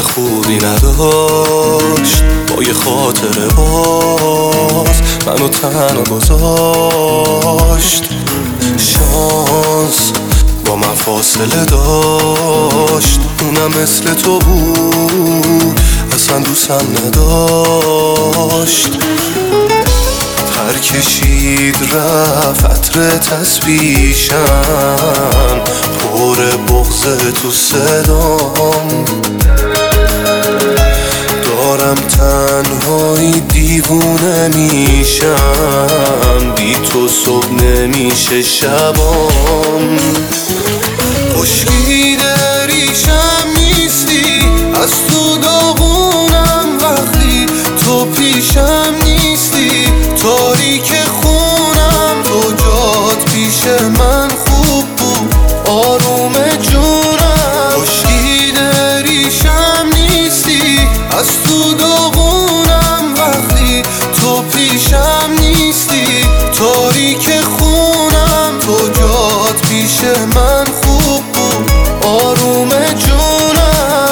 خوبی نداشت، با یه خاطره باز منو تنها گذاشت. شانس با من فاصله داشت، اونم مثل تو بود، اصلا دوستم نداشت. هر کشید رفت عطرت از پیشم، پر بغض تو صدام. دارم تنهایی دیوونه میشم، بی تو صبح نمیشه شبام. خشکیده ریشم نیستی، از تو داغونم وقتی تو پیشم نیستی. تاریک خونم تو جات پیش من خوب بود، آروم جونم. خشکیده ریشم نیستی، از تو داغونم وقتی تو پیشم نیستی. تاریک خونم تو جات پیش من خوب بود، آروم جونم.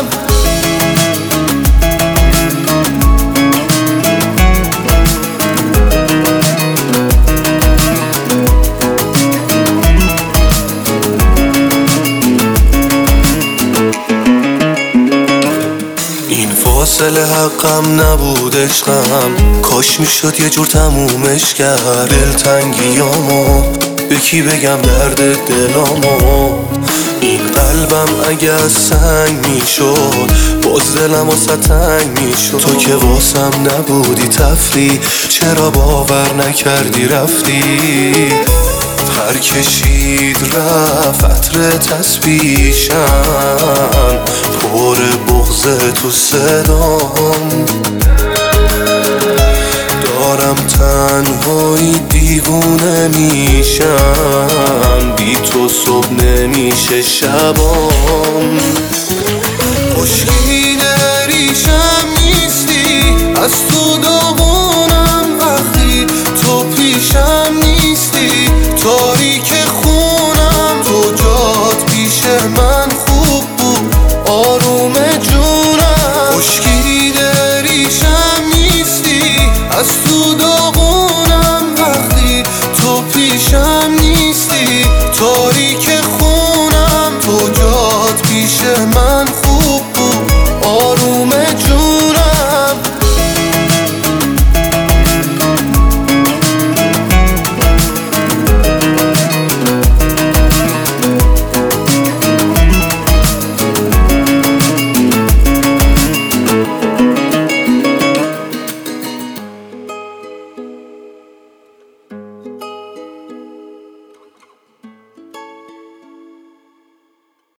این فاصله حقم نبود عشقم، کاش میشد یه جور تمومش کرد. دلتنگیامو به کی بگم، درد دلامو. این قلبم اگه از سنگ میشد، باز دلم واسه تنگ میشد. تو که واسم نبودی تفری، چرا باور نکردی رفتی؟ هر کشید رفت عطرت از پیشم، پر بغض تو صدام. دارم تنهایی دیوونه میشم، بی تو صبح نمیشه شبام. خشکیده ریشم نیستی، از تو داغونم وقتی تو پیشم نیستی. تاریک خونم تو جات پیش من خوب بود، آروم جونم.